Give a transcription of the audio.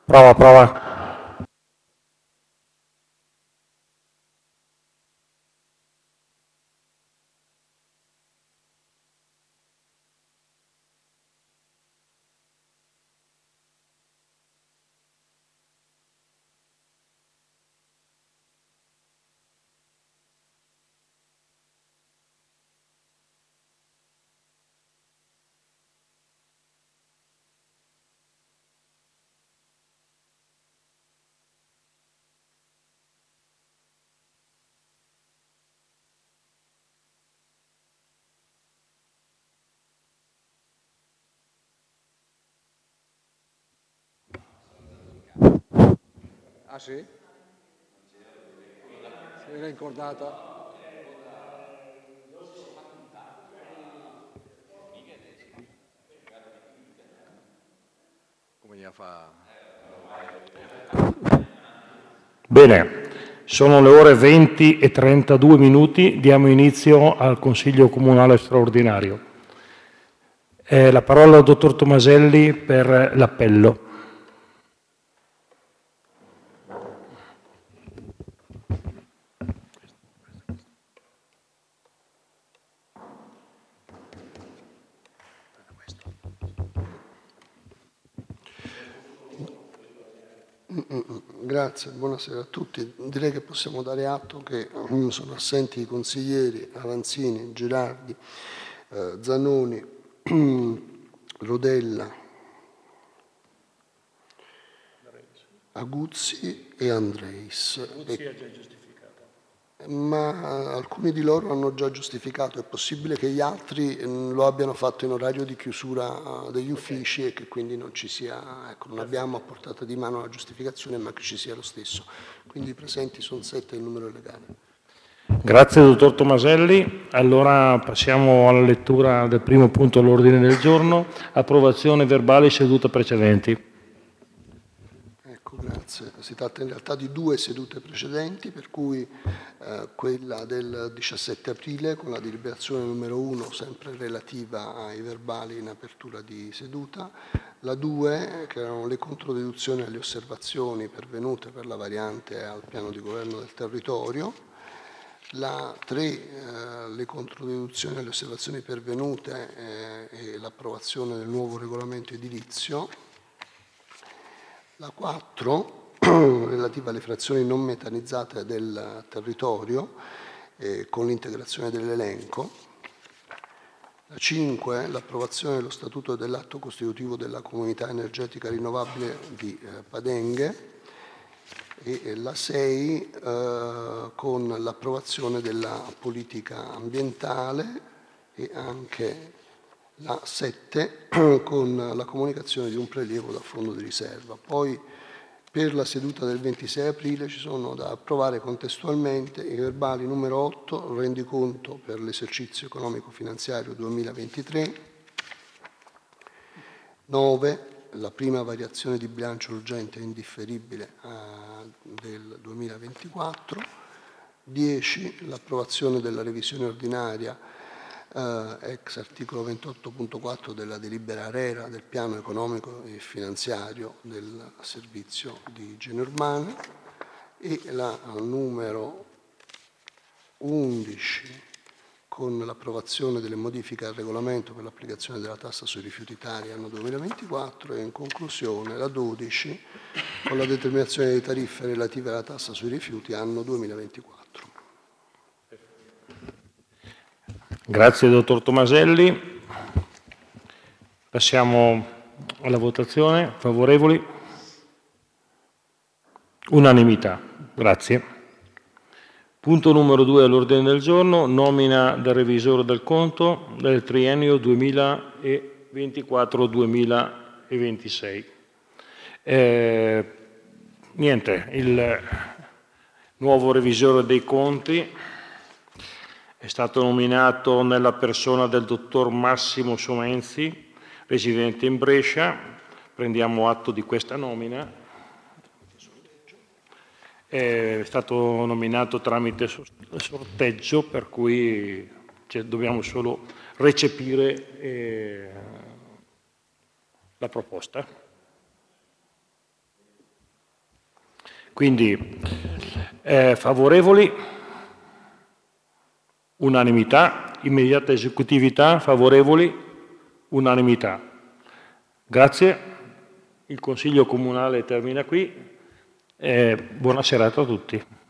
Prova, prova. Ah sì? Si era incordata? Come gli fa? Bene, sono le ore 20 e 32 minuti, diamo inizio al Consiglio Comunale straordinario. La parola al dottor Tomaselli per l'appello. Grazie, buonasera a tutti. Direi che possiamo dare atto che sono assenti i consiglieri Avanzini, Gerardi, Zanoni, Rodella, Aguzzi e Andreis. Aguzzi è già giustificato. Ma alcuni di loro hanno già giustificato, è possibile che gli altri lo abbiano fatto in orario di chiusura degli uffici e che quindi non ci sia, ecco, non abbiamo a portata di mano la giustificazione, ma che ci sia lo stesso. Quindi i presenti sono 7, il numero è legale. Grazie dottor Tomaselli. Allora passiamo alla lettura del primo punto all'ordine del giorno, approvazione verbale seduta precedenti. Ecco, grazie. Si tratta in realtà di 2 sedute precedenti, per cui quella del 17 aprile con la deliberazione numero 1, sempre relativa ai verbali in apertura di seduta, la 2, che erano le controdeduzioni alle osservazioni pervenute per la variante al piano di governo del territorio, la 3, le controdeduzioni alle osservazioni pervenute e l'approvazione del nuovo regolamento edilizio, la 4, relativa alle frazioni non metanizzate del territorio, con l'integrazione dell'elenco. La 5, l'approvazione dello statuto e dell'atto costitutivo della comunità energetica rinnovabile di Padenghe. E la 6, con l'approvazione della politica ambientale, e anche la 7 con la comunicazione di un prelievo dal fondo di riserva. Poi per la seduta del 26 aprile ci sono da approvare contestualmente i verbali numero 8, rendiconto per l'esercizio economico-finanziario 2023, 9, la prima variazione di bilancio urgente e indifferibile del 2024, 10, l'approvazione della revisione ordinaria ex articolo 28.4 della delibera ARERA del piano economico e finanziario del servizio di igiene urbana, e la numero 11 con l'approvazione delle modifiche al regolamento per l'applicazione della tassa sui rifiuti tari anno 2024, e in conclusione la 12 con la determinazione delle tariffe relative alla tassa sui rifiuti anno 2024. Grazie dottor Tomaselli. Passiamo alla votazione. Favorevoli? Unanimità. Grazie. Punto numero 2 all'ordine del giorno, nomina del revisore del conto del triennio 2024-2026. Niente, il nuovo revisore dei conti è stato nominato nella persona del dottor Massimo Somenzi, residente in Brescia. Prendiamo atto di questa nomina. È stato nominato tramite sorteggio, per cui dobbiamo solo recepire la proposta. Quindi favorevoli, unanimità, immediata esecutività, favorevoli, unanimità. Grazie, il Consiglio Comunale termina qui, buona serata a tutti.